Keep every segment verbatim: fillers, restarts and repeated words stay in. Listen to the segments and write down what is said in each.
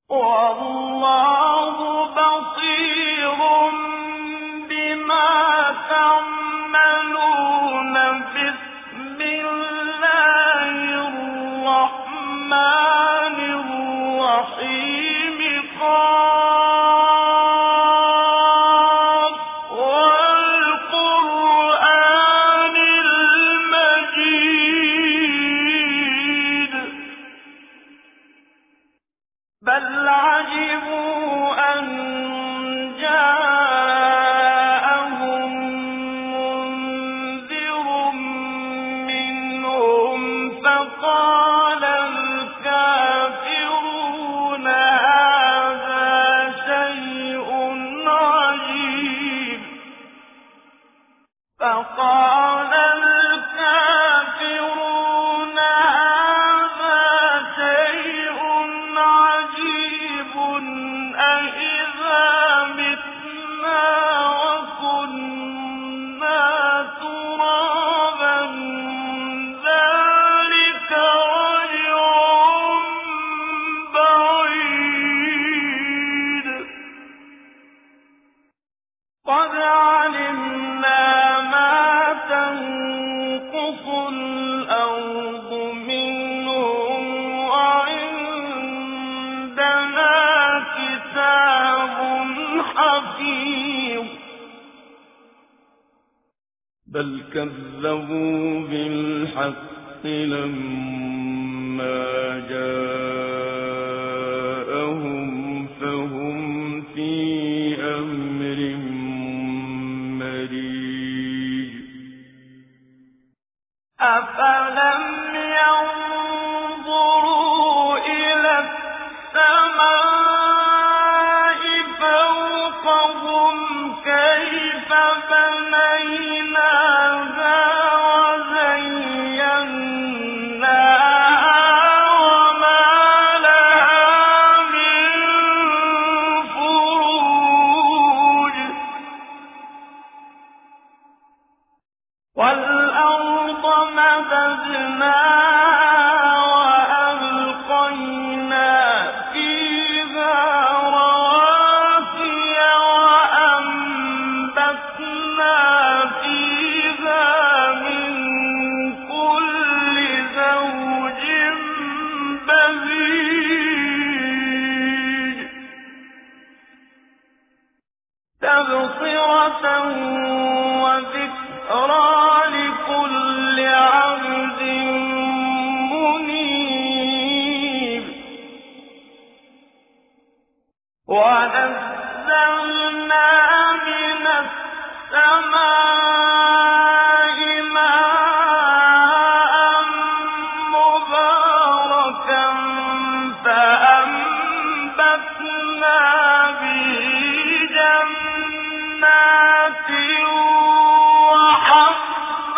والله بصير بما تعملون. بسم الله الرحمن الرحيم. قاف والقرآن المجيد. بل عجبوا أن جاءهم منذر منهم فقال الكافرون هذا شيء عجيب. فقال الكافرون هذا شيء عجيب أإذا متنا وكنا ترابا ذلك رجع بعيد. قد علمنا ما تنقص الأرض منهم وعندنا كتاب حفيظ. بل كذبوا بالحق لما جاءهم فهم في أمر مريج. أفلم ينظروا إلى السماء فوقهم كيف بنيناها وزيناها وما لها من فروج. والأرض مددناها وألقينا فيها رواسي وأنبتنا فيها من كل زوج بهيج. تبصرة وذكرى لكل عبد منيب. ونزلنا من السماء ماء مباركا فأنبتنا به جنات وحب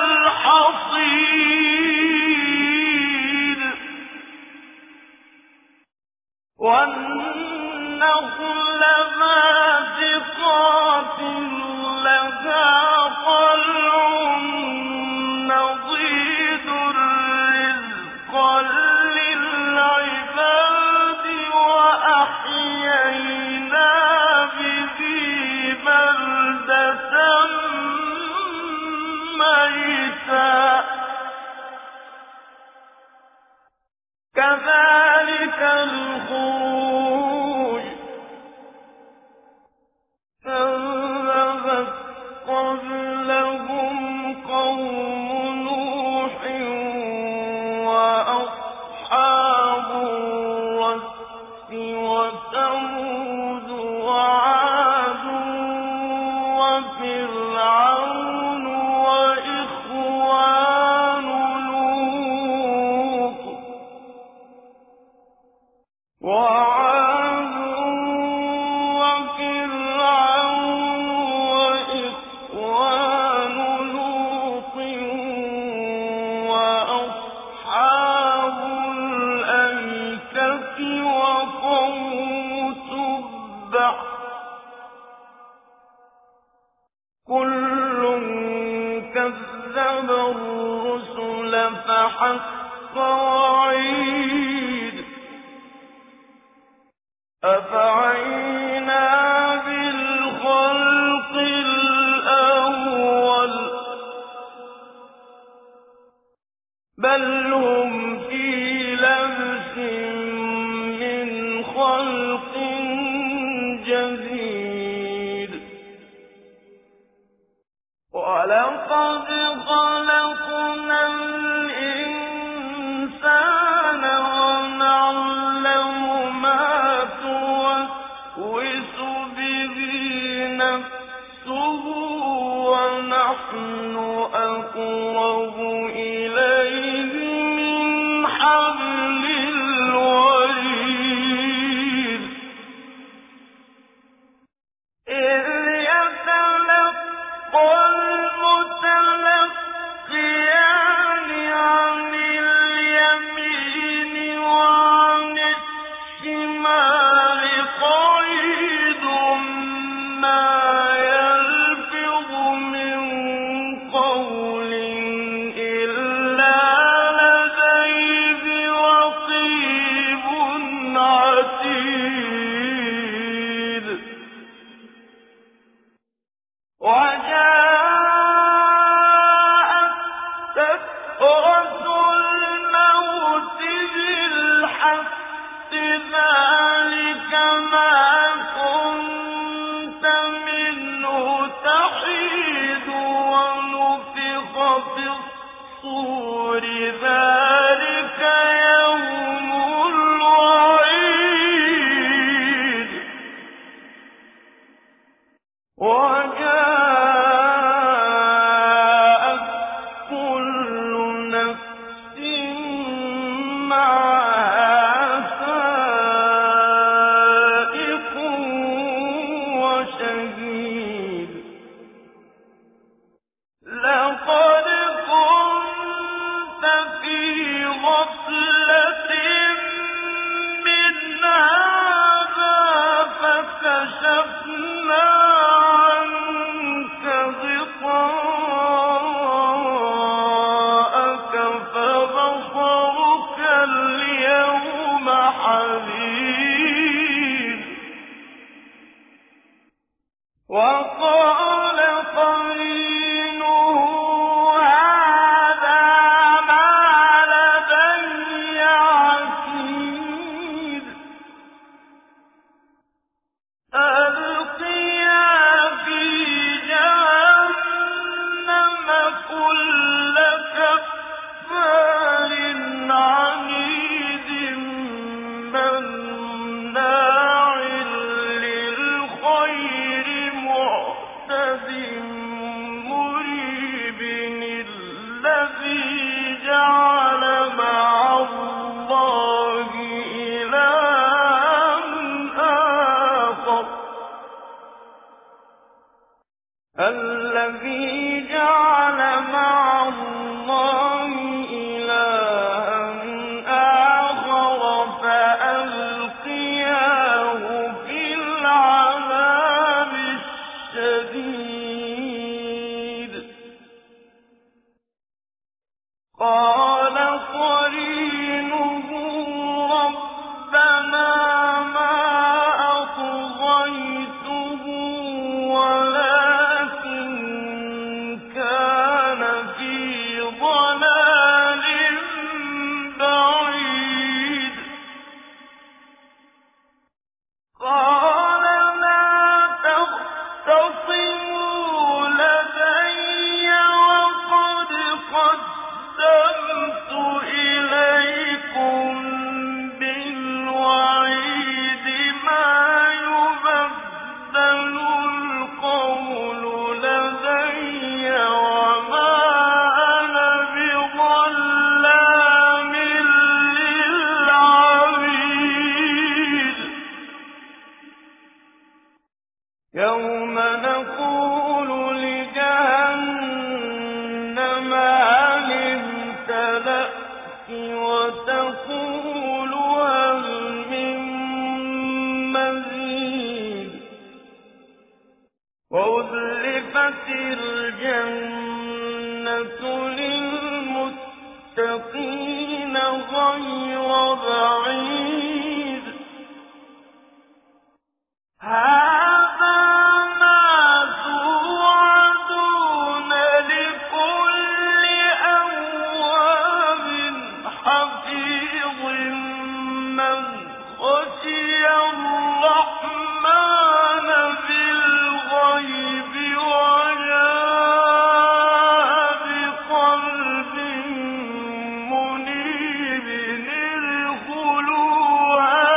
الحصيد. والنخل باسقات لها طلع نضيد رزقا للعباد وأحيينا به بلدة ميتا. كذلك الخروج. كذبت قبلهم قوم نوح وأصحاب الرس وثمود وعاد وفرعون وإخوان لوط. وعاد وفرعون وإخوان لوط وأصحاب الأيكة وقوم تبع. كل كذب الرسل فحق وعيد. أفعينا بالخلق الأول بل هم في لبس من خلق جديد ولقد خلقنا الإنسان ونعلم ما توسوس به نفسه ونحن أقرب إليه من حبل الوريد إذ يتلقى المتلقيان عن اليمين وعن الشمال قعيد ما يلفظ من قول إلا لديه رقيب عتيد وجاءت سكرة الموت بالحق ذلك ما كنت منه تحيد ونفخ في الصور ذلك يوم الوعيد وجاءت كل نفس معها سائق وشهيد لقد كنت في غفلة من هذا فكشفنا عنك غطاءك فبصرك اليوم حديد وقال قرينه هذا ما لدي عتيد ألقيا في جهنم كل كفار عنيد مناع للخير معتد مريب الذي جعل مع الله إلها آخر الذي جعل مع الله إلها آخر فألقياه في العذاب الشديد قال قرينه ربنا ما أطغيته ولكن كان في ضلال بعيد قال لا تختصموا لدي وقد قدمت إليكم بالوعيد ما يبدل القول لدي وما أنا بظلام للعبيد يوم نقول لجهنم هل امتلأت وتقول هل من مزيد وأزلفت الجنة للمتقين غير بعيد خشي الرحمن بالغيب وجاء بقلب منيب ادخلوها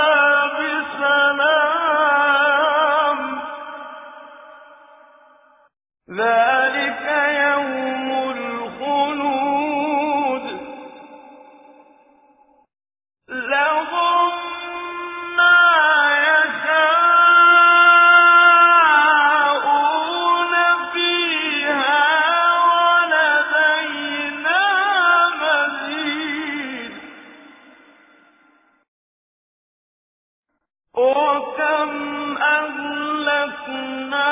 بسلام ذلك يوم الخلود لهم ما يشاءون فيها ولدينا مزيد وكم أهلكنا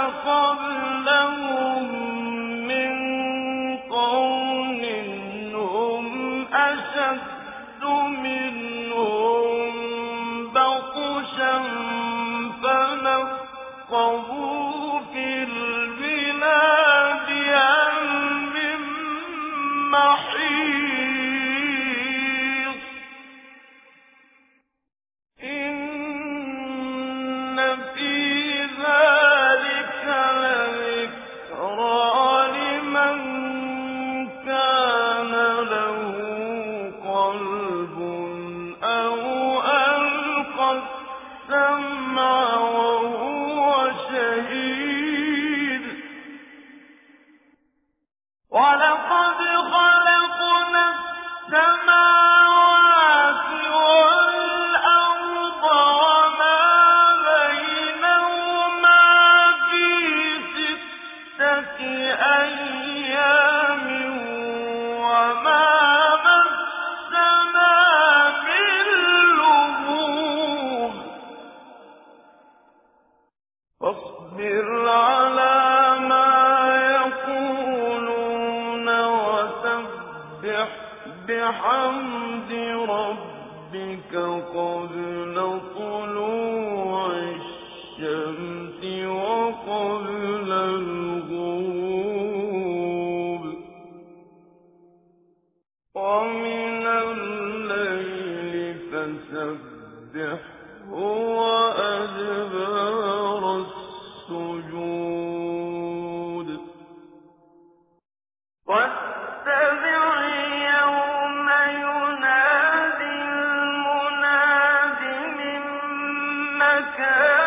قبلهم من قرن هم أشد منهم بطشا فنقبوا في البلاد هل من محيص إن في ذلك لذكرى لمن كان له قلب أو ألقى السمع وهو شهيد ولقد خلقنا السماوات والأرض وما بينهما في ستة أيام وما مسنا من لغوب فاصبر على ما يقولون وسبح بحمد ربك قبل طلوع الشمس وقبل الغروب ومن الليل فسبحه وأدبار السجود واتبع يوم ينادي المناد من مكان